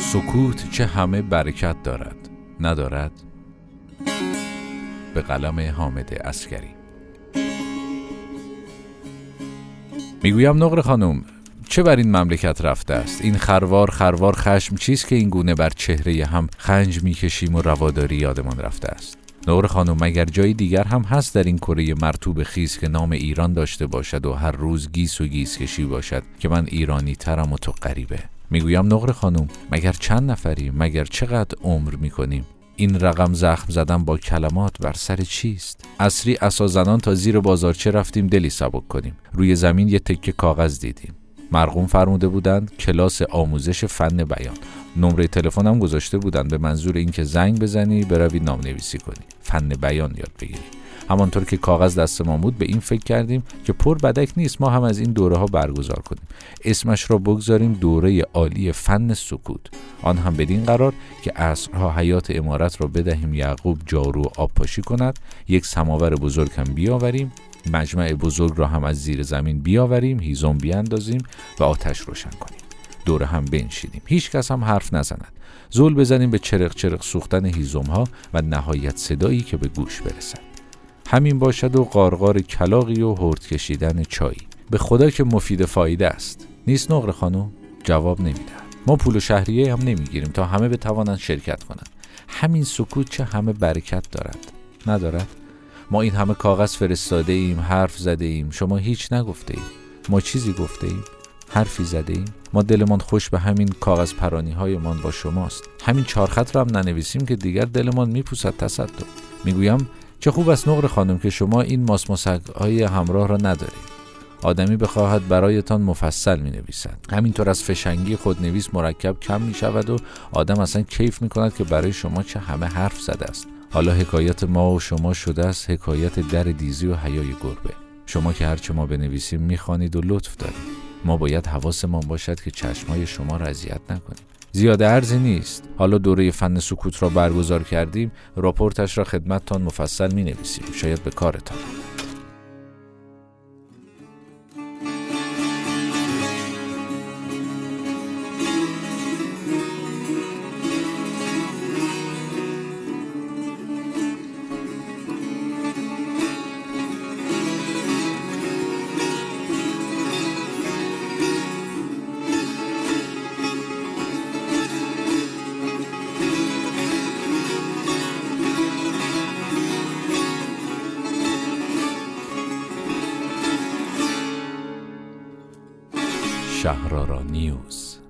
سکوت چه همه برکت دارد، ندارد؟ به قلم حامد عسکری. میگویم نقره خانم، چه بر این مملکت رفته است؟ این خروار خشم چیست که این گونه بر چهره هم خنج میکشیم و رواداری یادمان رفته است؟ نقره خانم، مگر جایی دیگر هم هست در این کره مرطوب خیس که نام ایران داشته باشد و هر روز گیس و گیس کشی باشد که من ایرانی ترم و تو غریبه؟ میگویم نقره خانم، مگر چند نفریم؟ مگر چقدر عمر میکنیم؟ این رقم زخم زدن با کلمات بر سر چیست؟ عصری عصا زنان تا زیر بازارچه رفتیم دلی سبک کنیم. روی زمین یه تکه کاغذ دیدیم. مرقوم فرموده بودند کلاس آموزش فن بیان. نمره تلفنم گذاشته بودند به منظور اینکه زنگ بزنی بروی نامنویسی کنی، فن بیان یاد بگیری. همانطور که کاغذ دست ما بود به این فکر کردیم که پر بدک نیست ما هم از این دوره ها برگزار کنیم. اسمش را بگذاریم دوره عالی فن سکوت. آن هم بدین قرار که عصرها حیات عمارت را بدهیم یعقوب جارو و آب پاشی کند، یک سماور بزرگ هم بیاوریم، مجمع بزرگ را هم از زیر زمین بیاوریم، هیزم بیاندازیم و آتش روشن کنیم. دوره هم بنشینیم، هیچ کس هم حرف نزند. زول بزنیم به چرق چرق سوختن هیزم ها و نهایت صدایی که به گوش برسد. همین باشد و قارقار کلاغی و هرد کشیدن چایی. به خدا که مفید فایده است. نیست نقره خانم؟ جواب نمیدهد. ما پول و شهریه هم نمیگیریم تا همه بتوانند شرکت کنند. همین سکوت چه همه برکت دارد، ندارد؟ ما این همه کاغذ فرستاده ایم، حرف زده ایم، شما هیچ نگفته ایم. ما چیزی گفته ایم؟ حرفی زده ایم؟ ما دلمان خوش به همین کاغذ پرانی هایمان با شماست. همین 4 خط را هم ننویسیم که دیگر دلمان میپوسد تصدق. میگویم چه خوب است نقره خانم که شما این ماسماسک‌های همراه را ندارید. آدمی بخواهد برایتان مفصل می نویسد. همینطور از فشنگی خودنویس مرکب کم می شود و آدم اصلا کیف می کند که برای شما چه همه حرف زده است. حالا حکایت ما و شما شده است حکایت در دیزی و حیای گربه. شما که هرچه ما بنویسیم می خوانید و لطف دارید. ما باید حواسمان باشد که چشمای شما را اذیت نکنیم. زیاده عرضی نیست. حالا دوره فن سکوت را برگزار کردیم، راپورتش را خدمتتان مفصل می نویسیم. شاید به کارتان. شهرآرا نیوز.